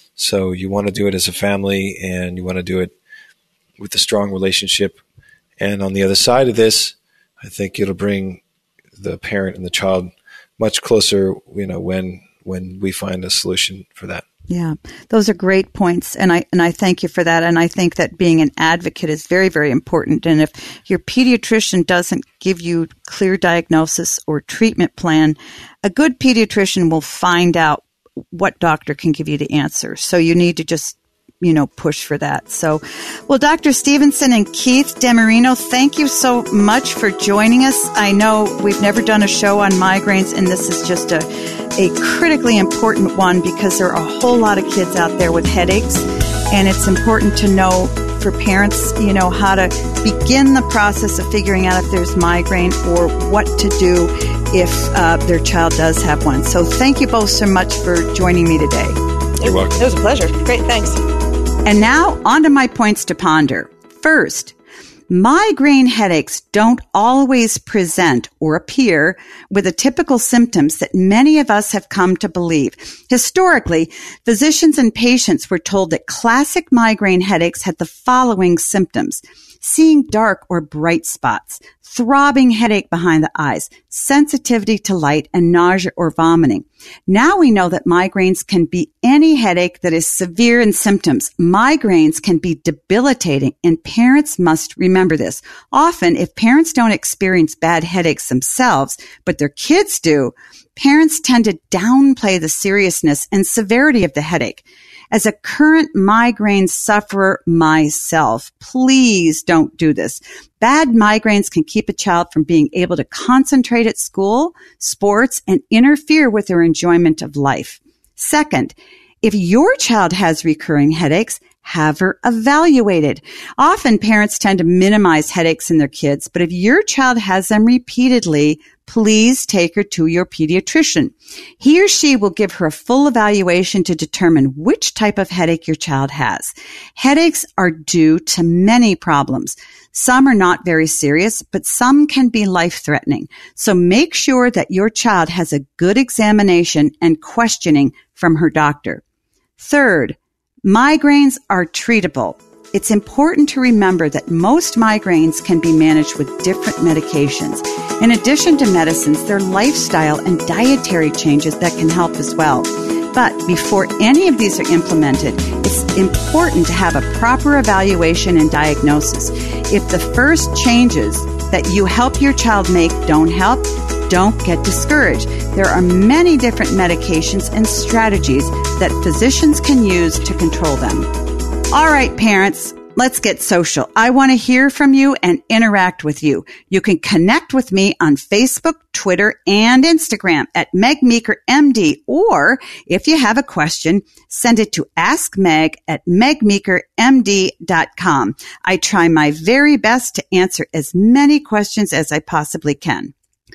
So you want to do it as a family and you want to do it with a strong relationship. And on the other side of this, I think it'll bring the parent and the child much closer, you know, when when we find a solution for that. Yeah, those are great points, and I and I thank you for that. And I think that being an advocate is very, very important. And if your pediatrician doesn't give you clear diagnosis or treatment plan, a good pediatrician will find out what doctor can give you the answer. So you need to just, you know, push for that. So, well, Doctor Stevenson and Keith DeMarino, thank you so much for joining us. I know we've never done a show on migraines, and this is just a, a critically important one because there are a whole lot of kids out there with headaches, and it's important to know for parents, you know, how to begin the process of figuring out if there's migraine or what to do if uh, their child does have one. So thank you both so much for joining me today. You're welcome. It was a pleasure. Great, thanks. And now, on to my points to ponder. First, migraine headaches don't always present or appear with the typical symptoms that many of us have come to believe. Historically, physicians and patients were told that classic migraine headaches had the following symptoms: seeing dark or bright spots, throbbing headache behind the eyes, sensitivity to light, and nausea or vomiting. Now we know that migraines can be any headache that is severe in symptoms. Migraines can be debilitating, and parents must remember this. Often, if parents don't experience bad headaches themselves, but their kids do, parents tend to downplay the seriousness and severity of the headache. As a current migraine sufferer myself, please don't do this. Bad migraines can keep a child from being able to concentrate at school, sports, and interfere with their enjoyment of life. Second, if your child has recurring headaches, have her evaluated. Often parents tend to minimize headaches in their kids, but if your child has them repeatedly, please take her to your pediatrician. He or she will give her a full evaluation to determine which type of headache your child has. Headaches are due to many problems. Some are not very serious, but some can be life-threatening. So make sure that your child has a good examination and questioning from her doctor. Third, migraines are treatable. It's important to remember that most migraines can be managed with different medications. In addition to medicines, there are lifestyle and dietary changes that can help as well. But before any of these are implemented, it's important to have a proper evaluation and diagnosis. If the first changes that you help your child make don't help, don't get discouraged. There are many different medications and strategies that physicians can use to control them. All right, parents, let's get social. I want to hear from you and interact with you. You can connect with me on Facebook, Twitter, and Instagram at Meg Meeker M D. Or if you have a question, send it to ask meg at meg meeker m d dot com. I try my very best to answer as many questions as I possibly can.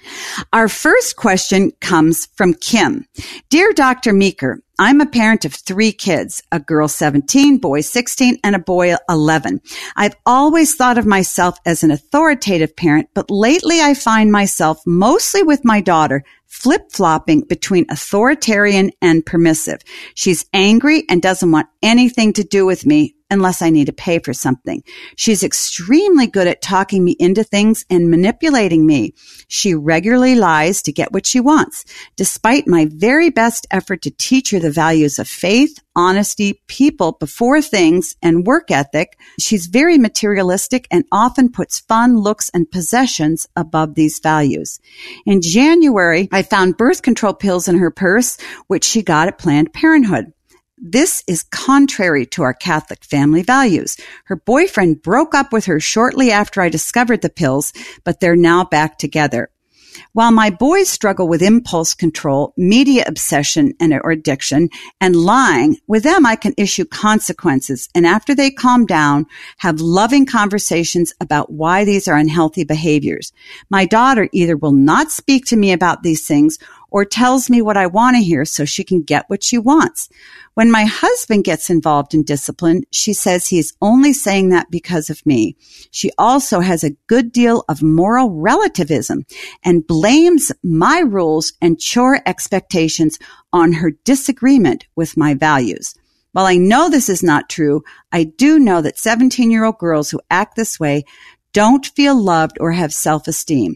Our first question comes from Kim. Dear Doctor Meeker, I'm a parent of three kids, a girl seventeen, boy sixteen, and a boy eleven. I've always thought of myself as an authoritative parent, but lately I find myself mostly with my daughter flip-flopping between authoritarian and permissive. She's angry and doesn't want anything to do with me unless I need to pay for something. She's extremely good at talking me into things and manipulating me. She regularly lies to get what she wants. Despite my very best effort to teach her the values of faith, honesty, people before things, and work ethic. She's very materialistic and often puts fun, looks, and possessions above these values. In January, I found birth control pills in her purse, which she got at Planned Parenthood. This is contrary to our Catholic family values. Her boyfriend broke up with her shortly after I discovered the pills, but they're now back together. While my boys struggle with impulse control, media obsession and or addiction, and lying, with them I can issue consequences, and after they calm down, have loving conversations about why these are unhealthy behaviors. My daughter either will not speak to me about these things or tells me what I want to hear so she can get what she wants. When my husband gets involved in discipline, she says he is only saying that because of me. She also has a good deal of moral relativism and blames my rules and chore expectations on her disagreement with my values. While I know this is not true, I do know that seventeen-year-old girls who act this way don't feel loved or have self-esteem.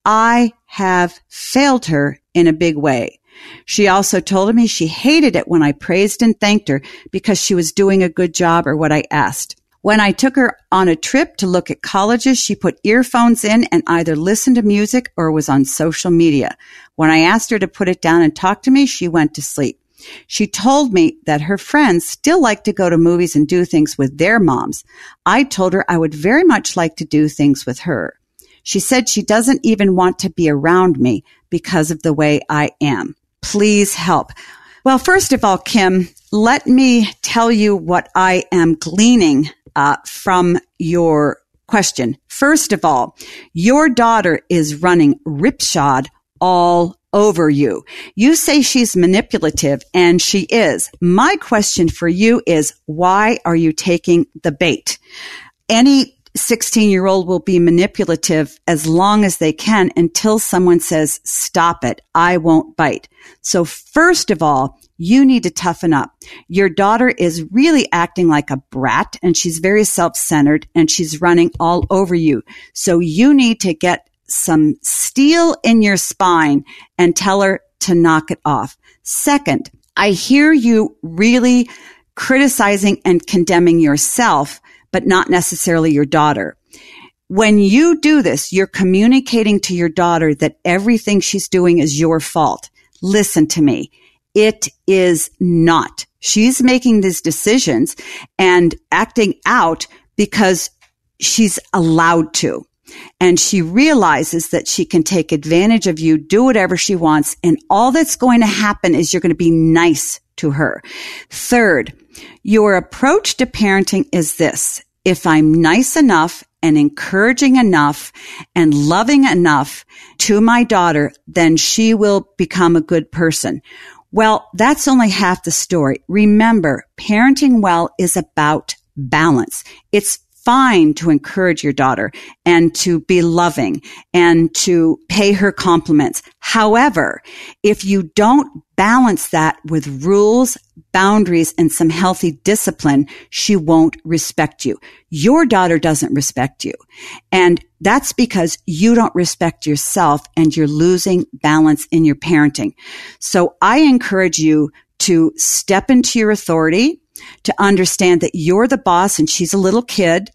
I have failed her in a big way. She also told me she hated it when I praised and thanked her because she was doing a good job or what I asked. When I took her on a trip to look at colleges, she put earphones in and either listened to music or was on social media. When I asked her to put it down and talk to me, she went to sleep. She told me that her friends still like to go to movies and do things with their moms. I told her I would very much like to do things with her. She said she doesn't even want to be around me because of the way I am. Please help. Well, first of all, Kim, let me tell you what I am gleaning uh, from your question. First of all, your daughter is running ripshod all over you. You say she's manipulative, and she is. My question for you is, why are you taking the bait? Any sixteen-year-old will be manipulative as long as they can until someone says, stop it, I won't bite. So first of all, you need to toughen up. Your daughter is really acting like a brat, and she's very self-centered, and she's running all over you. So you need to get some steel in your spine and tell her to knock it off. Second, I hear you really criticizing and condemning yourself, but not necessarily your daughter. When you do this, you're communicating to your daughter that everything she's doing is your fault. Listen to me. It is not. She's making these decisions and acting out because she's allowed to. And she realizes that she can take advantage of you, do whatever she wants, and all that's going to happen is you're going to be nice to her. Third, your approach to parenting is this. If I'm nice enough and encouraging enough and loving enough to my daughter, then she will become a good person. Well, that's only half the story. Remember, parenting well is about balance. It's fine to encourage your daughter and to be loving and to pay her compliments. However, if you don't balance that with rules, boundaries, and some healthy discipline, she won't respect you. Your daughter doesn't respect you. And that's because you don't respect yourself and you're losing balance in your parenting. So I encourage you to step into your authority, to understand that you're the boss and she's a little kid,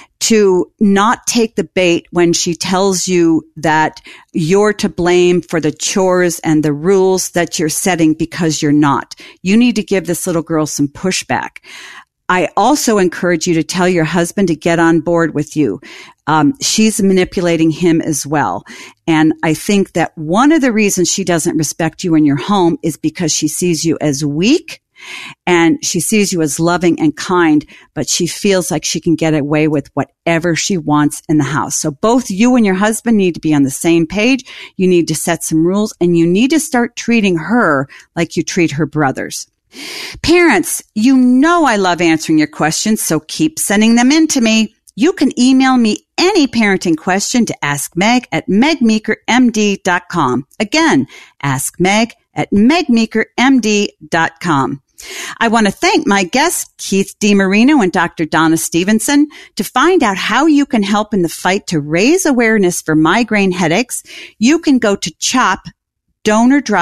to not take the bait when she tells you that you're to blame for the chores and the rules that you're setting because you're not. You need to give this little girl some pushback. I also encourage you to tell your husband to get on board with you. Um, she's manipulating him as well. And I think that one of the reasons she doesn't respect you in your home is because she sees you as weak. And she sees you as loving and kind, but she feels like she can get away with whatever she wants in the house. So both you and your husband need to be on the same page. You need to set some rules, and you need to start treating her like you treat her brothers. Parents, you know I love answering your questions, so keep sending them in to me. You can email me any parenting question to Ask Meg at meg meeker m d dot com. Again, Ask Meg at meg meeker m d dot com. I want to thank my guests, Keith DiMarino and Doctor Donna Stevenson. To find out how you can help in the fight to raise awareness for migraine headaches, you can go to chop donor drive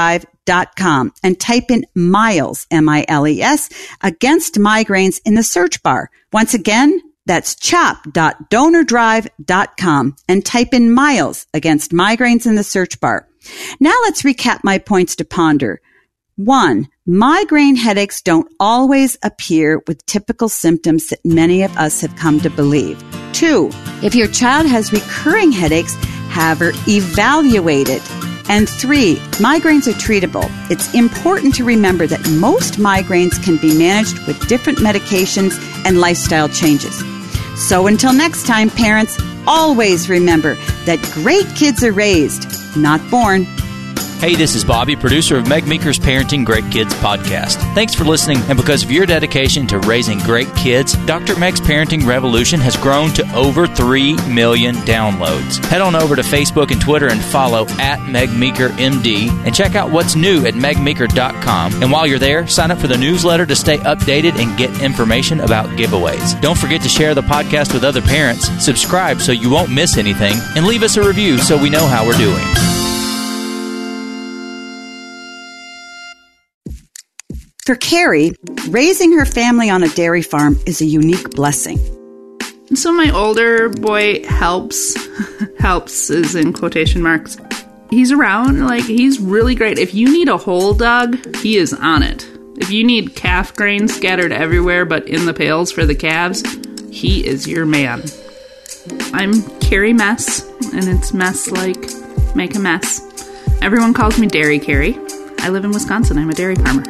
dot com and type in Miles, M I L E S, against migraines in the search bar. Once again, that's chop dot donor drive dot com and type in Miles against migraines in the search bar. Now let's recap my points to ponder. One, migraine headaches don't always appear with typical symptoms that many of us have come to believe. Two, if your child has recurring headaches, have her evaluated. And three, migraines are treatable. It's important to remember that most migraines can be managed with different medications and lifestyle changes. So until next time, parents, always remember that great kids are raised, not born. Hey, this is Bobby, producer of Meg Meeker's Parenting Great Kids podcast. Thanks for listening, and because of your dedication to raising great kids, Doctor Meg's Parenting Revolution has grown to over three million downloads. Head on over to Facebook and Twitter and follow at Meg Meeker M D, and check out what's new at meg meeker dot com. And while you're there, sign up for the newsletter to stay updated and get information about giveaways. Don't forget to share the podcast with other parents, subscribe so you won't miss anything, and leave us a review so we know how we're doing. For Carrie, raising her family on a dairy farm is a unique blessing. So my older boy helps, helps is in quotation marks. He's around, like, he's really great. If you need a hole dug, he is on it. If you need calf grain scattered everywhere but in the pails for the calves, he is your man. I'm Carrie Mess, and it's mess like make a mess. Everyone calls me Dairy Carrie. I live in Wisconsin. I'm a dairy farmer.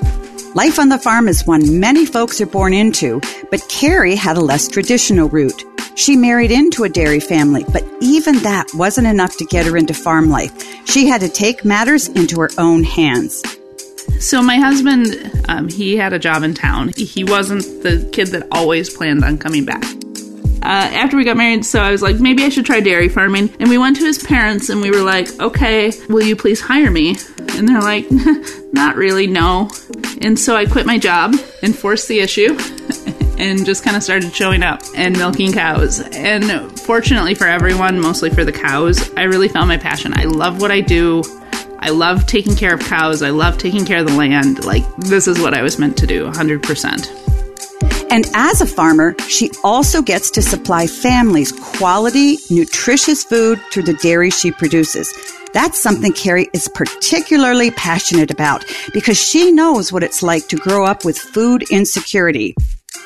Life on the farm is one many folks are born into, but Carrie had a less traditional route. She married into a dairy family, but even that wasn't enough to get her into farm life. She had to take matters into her own hands. So my husband, um, he had a job in town. He wasn't the kid that always planned on coming back. Uh, after we got married, so I was like, maybe I should try dairy farming. And we went to his parents and we were like, okay, will you please hire me? And they're like, not really, no. And so I quit my job and forced the issue and just kind of started showing up and milking cows. And fortunately for everyone, mostly for the cows, I really found my passion. I love what I do. I love taking care of cows. I love taking care of the land. Like, this is what I was meant to do, one hundred percent. And as a farmer, she also gets to supply families quality, nutritious food through the dairy she produces. That's something Carrie is particularly passionate about because she knows what it's like to grow up with food insecurity.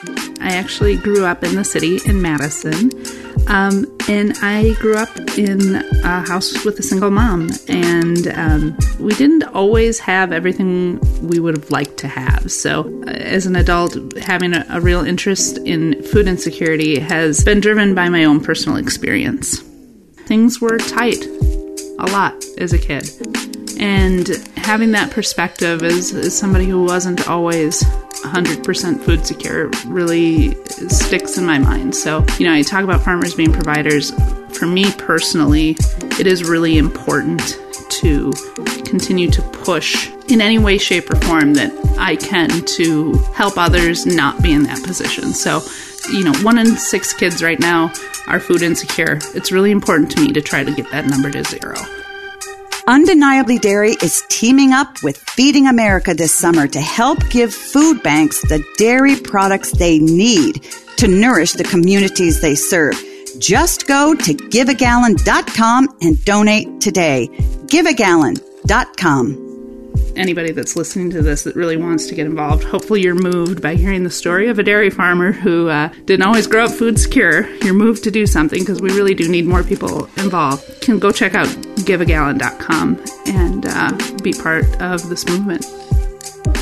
I actually grew up in the city in Madison, um, and I grew up in a house with a single mom, and um, we didn't always have everything we would have liked to have. So uh, as an adult, having a, a real interest in food insecurity has been driven by my own personal experience. Things were tight a lot as a kid, and having that perspective as, as somebody who wasn't always one hundred percent food secure really sticks in my mind. So, you know, I talk about farmers being providers. For me personally, it is really important to continue to push in any way, shape, or form that I can to help others not be in that position. So, you know, one in six kids right now are food insecure. It's really important to me to try to get that number to zero. Undeniably Dairy is teaming up with Feeding America this summer to help give food banks the dairy products they need to nourish the communities they serve. Just go to give a gallon dot com and donate today. give a gallon dot com. Anybody that's listening to this that really wants to get involved, hopefully you're moved by hearing the story of a dairy farmer who uh, didn't always grow up food secure. You're moved to do something because we really do need more people involved. You can go check out give a gallon dot com and uh, be part of this movement.